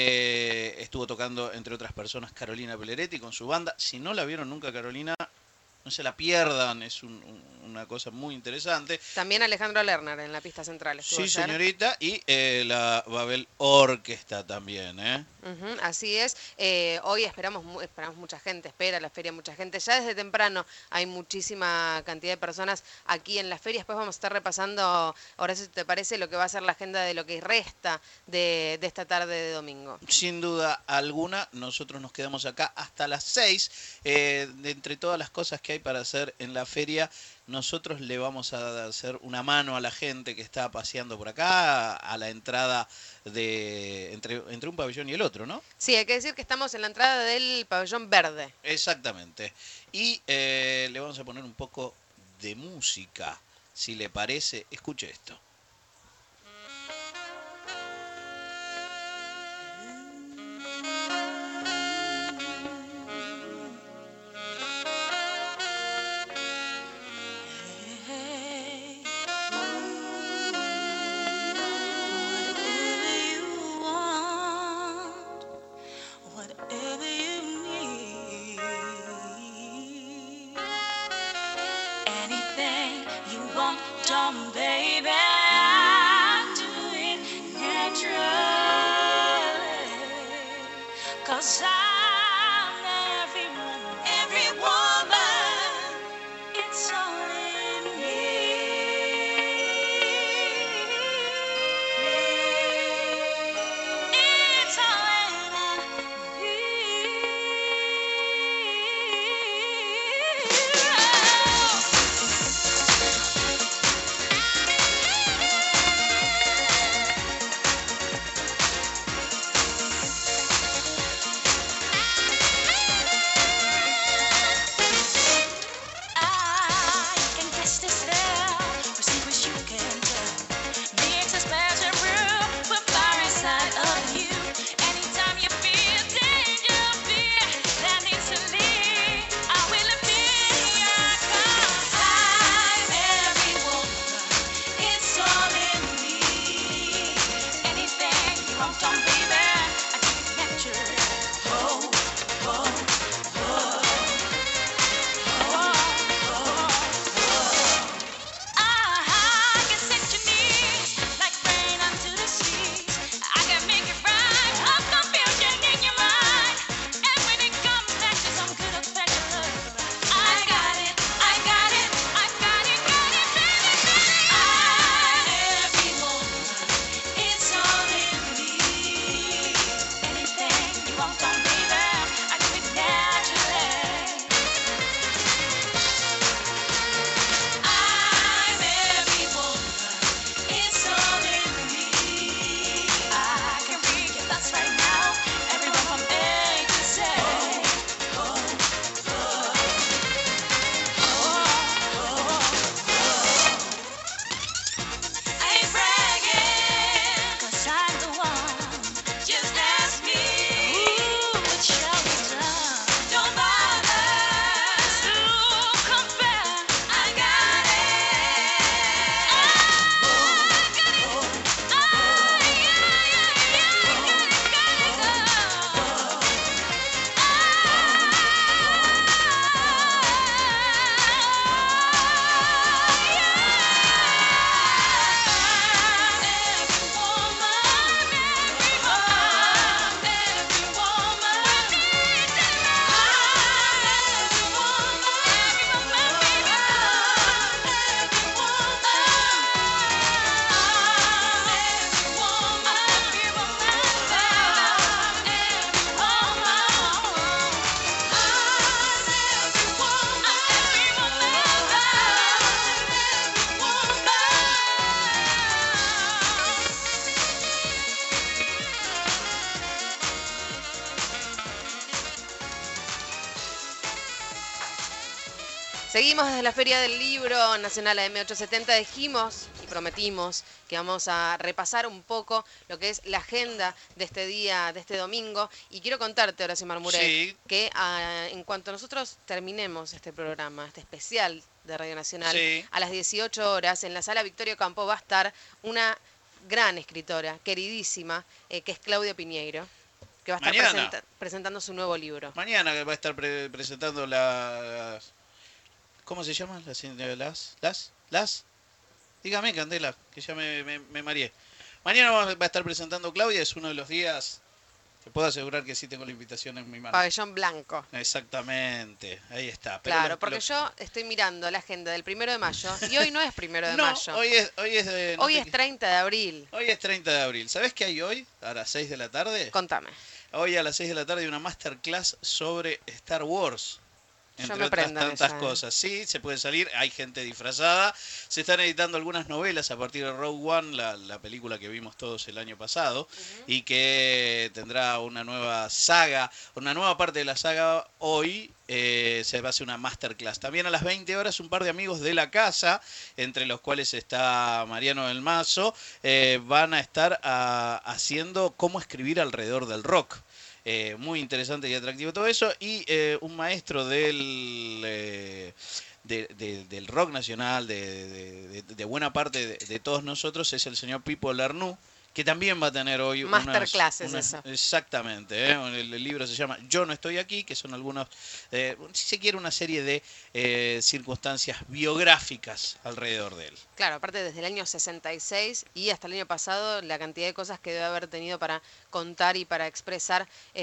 Estuvo tocando, entre otras personas, Carolina Pelleretti con su banda. Si no la vieron nunca, Carolina, no se la pierdan, es una cosa muy interesante. También Alejandro Lerner en la pista central. estuvo Sí, ayer. señorita, y la Babel Orquesta también, ¿eh? Ujú, así es. Hoy esperamos mucha gente, espera la feria mucha gente. Ya desde temprano hay muchísima cantidad de personas aquí en la feria. Después vamos a estar repasando, ahora si te parece, lo que va a ser la agenda de lo que resta de esta tarde de domingo. Sin duda alguna, nosotros nos quedamos acá hasta las 6. De entre todas las cosas que hay para hacer en la feria, nosotros le vamos a hacer una mano a la gente que está paseando por acá, a la entrada entre un pabellón y el otro, ¿no? Sí, hay que decir que estamos en la entrada del pabellón verde. Exactamente. Y le vamos a poner un poco de música, si le parece. Escuche esto. Anything you want done, baby, I'll do it naturally. 'Cause I'm every woman, it's all in me. It's all Seguimos desde la Feria del Libro Nacional AM870. Dijimos y prometimos que vamos a repasar un poco lo que es la agenda de este día, de este domingo. Y quiero contarte, Horacio Marmurek, Sí. que en cuanto nosotros terminemos este programa, este especial de Radio Nacional, Sí. a las 18 horas en la Sala Victorio Campo va a estar una gran escritora, queridísima, que es Claudia Piñeiro, que va a estar Mañana. presentando su nuevo libro. Mañana va a estar presentando las... ¿Cómo se llaman? Las... Dígame, Candela, que ya me mareé. Mañana va a estar presentando Claudia, es uno de los días... Te puedo asegurar que sí tengo la invitación en mi mano. Pabellón Blanco. Exactamente, ahí está. Pero Claro, porque yo estoy mirando la agenda del 1 de mayo y hoy no es 1 de mayo. Hoy es Hoy es 30 de abril. Hoy es 30 de abril. ¿Sabés qué hay hoy? A las 6 de la tarde. Contame. Hoy a las 6 de la tarde hay una masterclass sobre Star Wars. Yo Entre me otras prendo en tantas esa, cosas. Sí, se puede salir, hay gente disfrazada. Se están editando algunas novelas a partir de Rogue One, la película que vimos todos el año pasado, y que tendrá una nueva saga, una nueva parte de la saga hoy. Se va a hacer una masterclass. También a las 20 horas un par de amigos de la casa, entre los cuales está Mariano del Mazo, van a estar haciendo cómo escribir alrededor del rock. Muy interesante y atractivo todo eso. Y un maestro del rock nacional, de buena parte de todos nosotros, es el señor Pipo Lernoux, que también va a tener hoy masterclasses. Eso. Exactamente, el libro se llama Yo no estoy aquí, que son algunos, si se quiere, una serie de circunstancias biográficas alrededor de él. Claro, aparte desde el año 66 y hasta el año pasado, la cantidad de cosas que debe haber tenido para contar y para expresar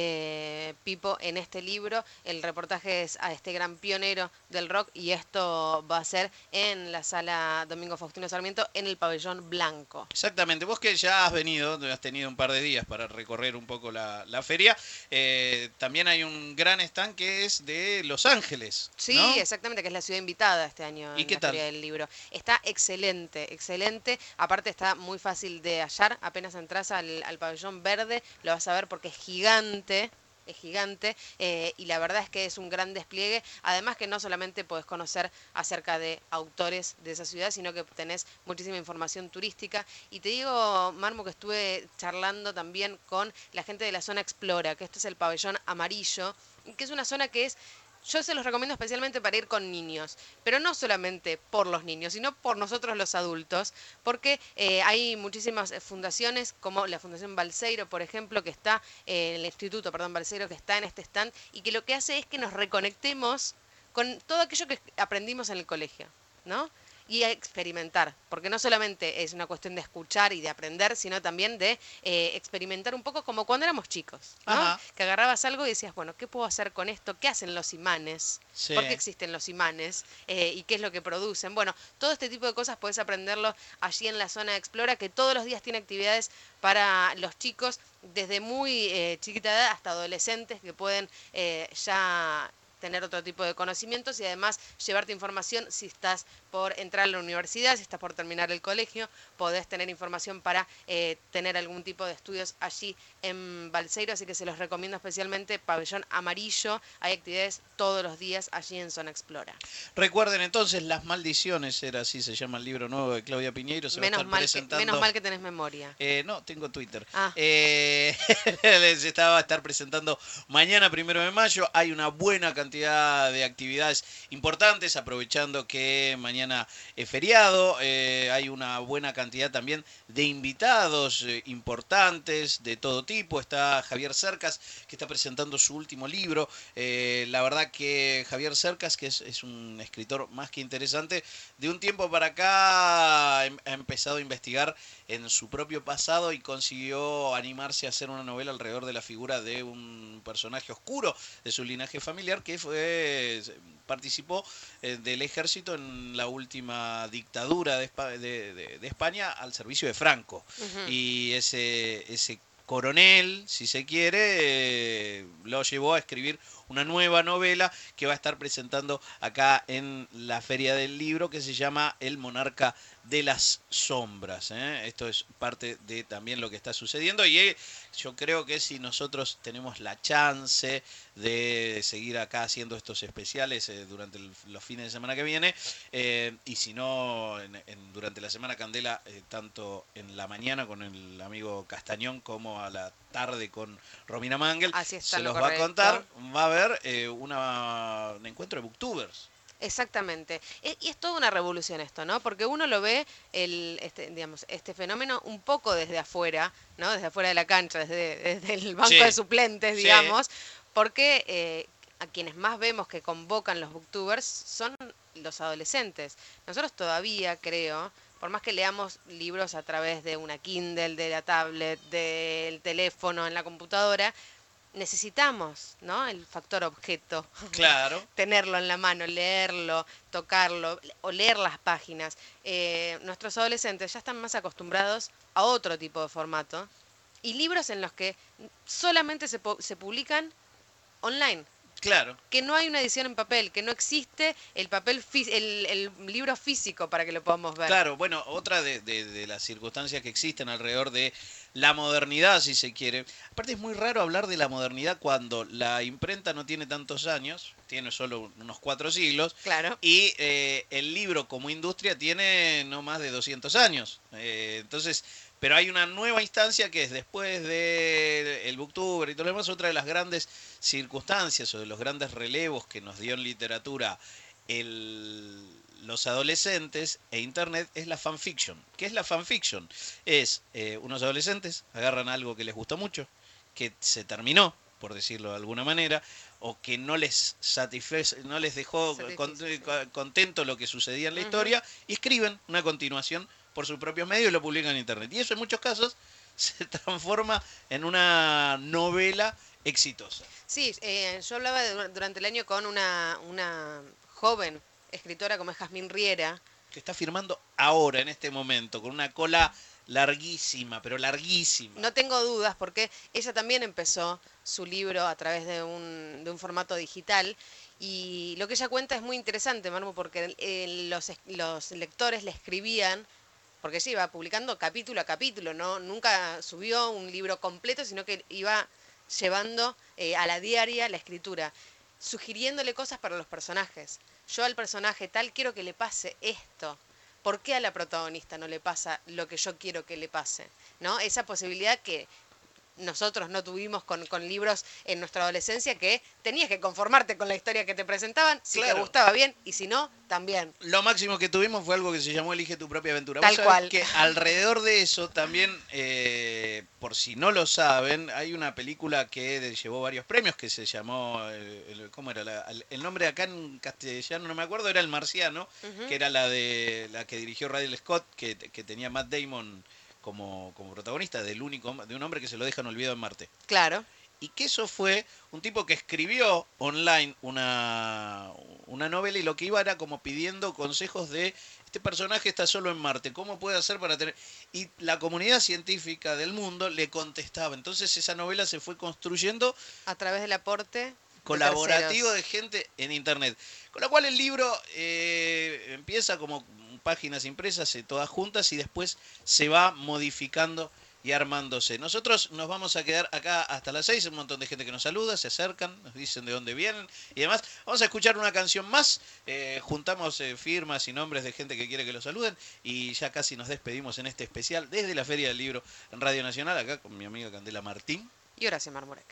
Pipo en este libro. El reportaje es a este gran pionero del rock y esto va a ser en la sala Domingo Faustino Sarmiento en el Pabellón Blanco. Exactamente, vos que ya has tenido un par de días para recorrer un poco la feria, también hay un gran stand que es de Los Ángeles. Sí, ¿no? exactamente, que es la ciudad invitada este año ¿Y en qué la tal? Feria del Libro. Está excelente, excelente. Aparte está muy fácil de hallar. Apenas entras al pabellón verde, lo vas a ver porque es gigante. Es gigante y la verdad es que es un gran despliegue. Además que no solamente podés conocer acerca de autores de esa ciudad, sino que tenés muchísima información turística. Y te digo, Marmo, que estuve charlando también con la gente de la zona Explora, que este es el pabellón amarillo, que es una zona que es... Yo se los recomiendo especialmente para ir con niños, pero no solamente por los niños, sino por nosotros los adultos, porque hay muchísimas fundaciones, como la Fundación Balseiro, por ejemplo, que está, el Instituto, Balseiro, que está en este stand, y que lo que hace es que nos reconectemos con todo aquello que aprendimos en el colegio, ¿no? Y a experimentar, porque no solamente es una cuestión de escuchar y de aprender, sino también de experimentar un poco como cuando éramos chicos, ¿no? Ajá. Que agarrabas algo y decías, bueno, ¿qué puedo hacer con esto? ¿Qué hacen los imanes? Sí. ¿Por qué existen los imanes? ¿Y qué es lo que producen? Bueno, todo este tipo de cosas podés aprenderlo allí en la zona de Explora, que todos los días tiene actividades para los chicos, desde muy chiquita edad hasta adolescentes que pueden ya tener otro tipo de conocimientos y además llevarte información si estás por entrar a la universidad, si estás por terminar el colegio, podés tener información para tener algún tipo de estudios allí en Balseiro, así que se los recomiendo especialmente, Pabellón Amarillo, hay actividades todos los días allí en Zona Explora. Recuerden entonces, Las Maldiciones, era así, se llama el libro nuevo de Claudia Piñeiro, se va a estar presentando... Menos mal que tenés memoria. No, tengo Twitter. Ah. Les va a estar presentando mañana, 1 de mayo. Hay una buena cantidad de actividades importantes, aprovechando que mañana es feriado. Hay una buena cantidad también de invitados importantes de todo tipo. Está Javier Cercas, que está presentando su último libro. La verdad que Javier Cercas, que es un escritor más que interesante, de un tiempo para acá ha empezado a investigar en su propio pasado y consiguió animarse a hacer una novela alrededor de la figura de un personaje oscuro de su linaje familiar que participó del ejército en la última dictadura de España al servicio de Franco. Ujú. Y ese coronel, si se quiere, lo llevó a escribir una nueva novela que va a estar presentando acá en la Feria del Libro, que se llama El Monarca de las sombras. Esto es parte de también lo que está sucediendo y yo creo que si nosotros tenemos la chance de seguir acá haciendo estos especiales durante los fines de semana que viene y si no durante la semana Candela, tanto en la mañana con el amigo Castañón como a la tarde con Romina Mangel, se los va a contar, va a haber un encuentro de booktubers. Exactamente. Y es toda una revolución esto, ¿no? Porque uno lo ve, este fenómeno un poco desde afuera, ¿no? Desde afuera de la cancha, desde el banco de suplentes, digamos, porque a quienes más vemos que convocan los booktubers son los adolescentes. Nosotros todavía, creo, por más que leamos libros a través de una Kindle, de la tablet, del teléfono, en la computadora, necesitamos, ¿no? El factor objeto. Claro. Tenerlo en la mano, leerlo, tocarlo, o leer las páginas. Nuestros adolescentes ya están más acostumbrados a otro tipo de formato y libros en los que solamente se publican online. Claro. Que no hay una edición en papel, que no existe el papel el libro físico para que lo podamos ver. Claro, bueno, otra de las circunstancias que existen alrededor de la modernidad, si se quiere. Aparte es muy raro hablar de la modernidad cuando la imprenta no tiene tantos años, tiene solo unos 4 siglos. Claro. Y el libro como industria tiene no más de 200 años. Entonces, pero hay una nueva instancia que es después del booktuber y todo lo demás, otra de las grandes circunstancias o de los grandes relevos que nos dio en literatura los adolescentes e internet es la fanfiction. ¿Qué es la fanfiction? Es unos adolescentes agarran algo que les gustó mucho, que se terminó, por decirlo de alguna manera, o que no les no les dejó contento lo que sucedía en la historia, y escriben una continuación por sus propios medios y lo publican en internet. Y eso en muchos casos se transforma en una novela exitosa. Sí, yo hablaba durante el año con una joven escritora como es Jazmín Riera. Que está firmando ahora, en este momento, con una cola larguísima, pero larguísima. No tengo dudas porque ella también empezó su libro a través de un formato digital. Y lo que ella cuenta es muy interesante, Marmo, porque los lectores le escribían, porque ella iba publicando capítulo a capítulo, ¿no? Nunca subió un libro completo, sino que iba llevando a la diaria la escritura, sugiriéndole cosas para los personajes. Yo al personaje tal quiero que le pase esto. ¿Por qué a la protagonista no le pasa lo que yo quiero que le pase? ¿No? Esa posibilidad que nosotros no tuvimos con libros en nuestra adolescencia, que tenías que conformarte con la historia que te presentaban, si te gustaba bien, y si no, también. Lo máximo que tuvimos fue algo que se llamó Elige tu propia aventura. Tal cual. Que alrededor de eso también, por si no lo saben, hay una película que llevó varios premios que se llamó, ¿cómo era? El nombre acá en castellano no me acuerdo, era El Marciano, que era la que dirigió Ridley Scott, que tenía Matt Damon como protagonista, de un hombre que se lo dejan olvidado en Marte. Claro. Y que eso fue un tipo que escribió online una novela y lo que iba era como pidiendo consejos de este personaje está solo en Marte, ¿cómo puede hacer para tener...? Y la comunidad científica del mundo le contestaba. Entonces esa novela se fue construyendo a través del aporte colaborativo de gente en internet. Con lo cual el libro empieza como páginas impresas todas juntas y después se va modificando y armándose. Nosotros nos vamos a quedar acá hasta las 6, un montón de gente que nos saluda, se acercan, nos dicen de dónde vienen y demás. Vamos a escuchar una canción más, juntamos firmas y nombres de gente que quiere que lo saluden y ya casi nos despedimos en este especial desde la Feria del Libro en Radio Nacional, acá con mi amiga Candela Martín. Y Horacio Marmurek.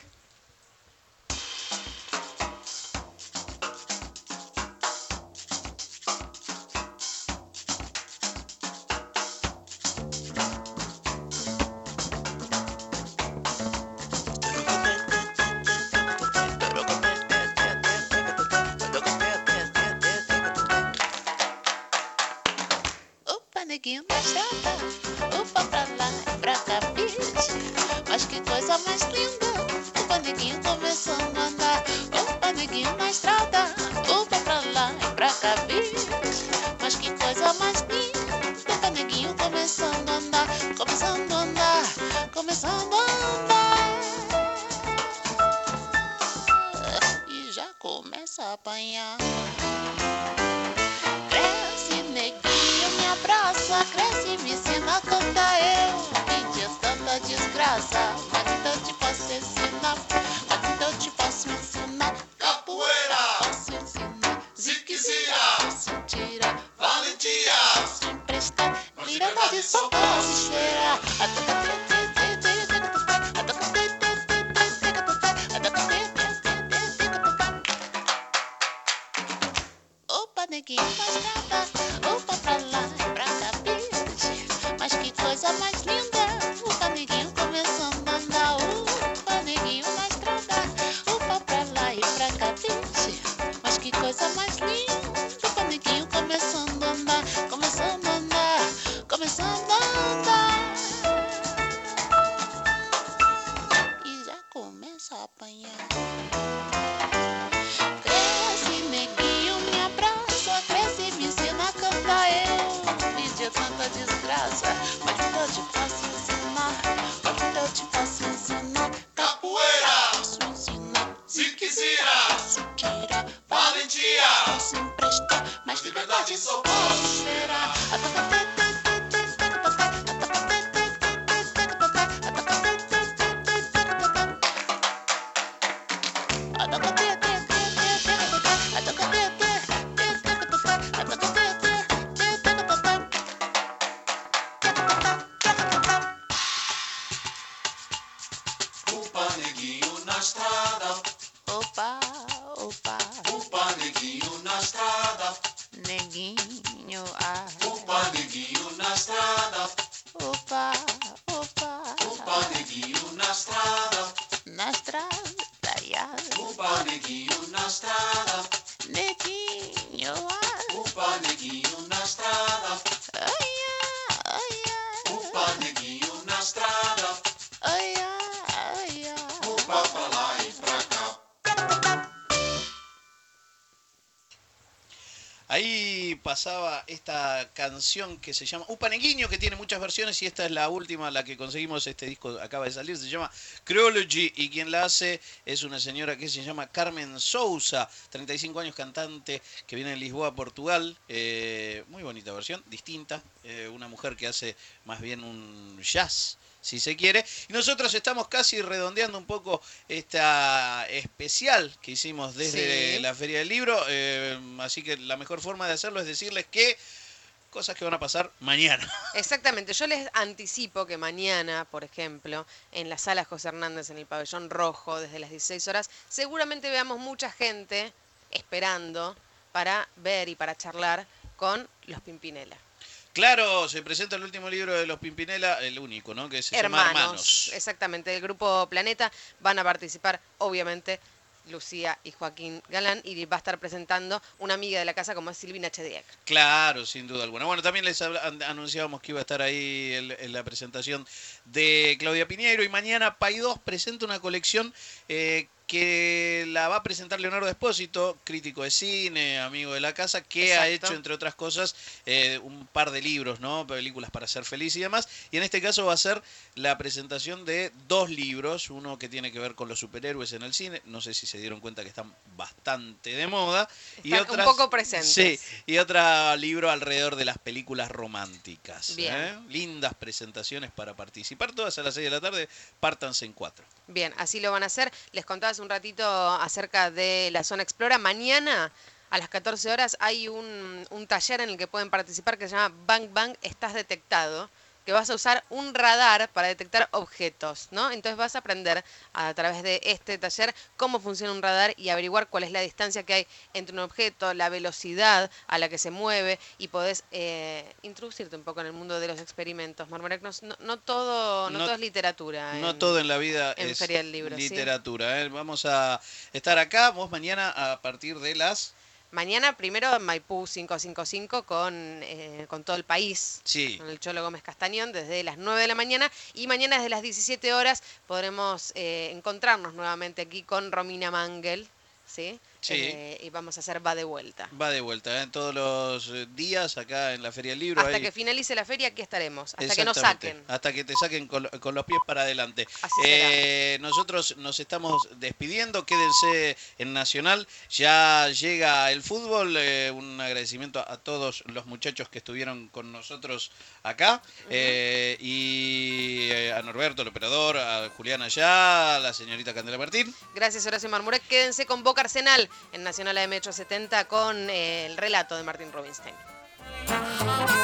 Neguinho na estrada, opa pra lá e pra cá, bitch. Mas que coisa mais linda, o neguinho começando a andar. Opa, neguinho na estrada, opa pra lá e pra cá, bitch. Mas que coisa mais linda, o neguinho começando a andar, começando a andar, começando a andar. E já começa a apanhar. Cresce, neguinho, me abraça. cresce, me ensina a cantar eu. Mídia, tanta desgraça, mas então eu te posso ensinar. Mas então eu te posso ensinar. Capoeira, Posso ensinar. ziquezira, Posso tirar. valentia, Posso emprestar. Miranda de sol, posso cheirar. Opa, neguinho, mais nada. Opa, pra lá, pra cá, bicho. Mas que coisa mais linda. Opa, neguinho, começando a andar. Opa, neguinho, na estrada. Opa, pra lá e pra cá, bicho. Mas que coisa mais linda. Opa, neguinho, começando a andar. Começando a andar. Começando a andar. E já começa a apanhar. Cresce, neguinho, me abraça. Cresce, me ensina a cantar eu. Mídia, tanta desgraça, mas eu te posso ensinar. Mas eu te posso ensinar. capoeira, Posso ensinar. ziquezira, Posso tirar. valentia, Posso emprestar. Mas liberdade só posso cheirar. Upa, neguinho na estrada, Opa, opa, upa, neguinho na estrada, neguinho, ah. upa, neguinho na estrada, Opa, opa, upa, neguinho na estrada, na estrada, ya. upa, neguinho na estrada, Neguinho, ah. upa, neguinho na estrada, Ai, ai, ai, upa, neguinho na estrada, ai, ai, ai. upa, pra lá e pra cá. Ahí pasaba esta canción que se llama Upa Neguinho, que tiene muchas versiones y esta es la última, la que conseguimos. Este disco acaba de salir, se llama Creology y quien la hace es una señora que se llama Carmen Sousa, 35 años, cantante que viene de Lisboa, Portugal. Muy bonita versión, distinta, una mujer que hace más bien un jazz, si se quiere. Y nosotros estamos casi redondeando un poco esta especial que hicimos desde Sí. la Feria del Libro, así que la mejor forma de hacerlo es decirles que cosas que van a pasar mañana. Exactamente, yo les anticipo que mañana, por ejemplo, en la sala José Hernández, en el pabellón rojo, desde las 16 horas, seguramente veamos mucha gente esperando para ver y para charlar con los Pimpinela. Claro, se presenta el último libro de los Pimpinela, el único, ¿no? Que se llama Hermanos. Exactamente, del grupo Planeta van a participar, obviamente, Lucía y Joaquín Galán, y va a estar presentando una amiga de la casa como es Silvina Chediek. Claro, sin duda alguna. Bueno, también les anunciábamos que iba a estar ahí en la presentación de Claudia Piñeiro, y mañana Paidós presenta una colección que la va a presentar Leonardo Espósito, crítico de cine, amigo de la casa, que ha Exacto. hecho, entre otras cosas, un par de libros, ¿no? Películas para ser feliz y demás. Y en este caso va a ser la presentación de 2 libros, uno que tiene que ver con los superhéroes en el cine, no sé si se dieron cuenta que están bastante de moda, y Están otras, un poco presentes. Sí, y otro libro alrededor de las películas románticas. Bien. Lindas presentaciones para participar, todas a las 6 de la tarde, pártanse en 4. Bien, así lo van a hacer. Les contaba hace un ratito acerca de la Zona Explora. Mañana a las 14 horas hay un taller en el que pueden participar que se llama Bang Bang, estás detectado, que vas a usar un radar para detectar objetos, ¿no? Entonces vas a aprender a través de este taller cómo funciona un radar y averiguar cuál es la distancia que hay entre un objeto, la velocidad a la que se mueve, y podés introducirte un poco en el mundo de los experimentos. Marmarek, no todo es literatura. No todo en la vida en es Feria del Libro, ¿sí? literatura. Vamos a estar acá, vos mañana a partir de las... Mañana primero en Maipú 555 con todo el país, Sí. con el Cholo Gómez Castañón desde las 9 de la mañana, y mañana desde las 17 horas podremos encontrarnos nuevamente aquí con Romina Mangel, ¿sí? Sí. Y vamos a hacer Va de Vuelta. Va de vuelta, todos los días acá en la Feria del Libro. Hasta ahí. que finalice la feria, aquí estaremos. Hasta que nos Exactamente, saquen. hasta que te saquen con los pies para adelante. Así será. Nosotros nos estamos despidiendo, quédense en Nacional. Ya llega el fútbol. Un agradecimiento a todos los muchachos que estuvieron con nosotros acá. Y a Norberto, el operador, a Julián Allá, a la señorita Candela Martín. Gracias, Horacio Marmurek. Quédense con Boca Arsenal en Nacional AM870 con el relato de Martín Rubinstein.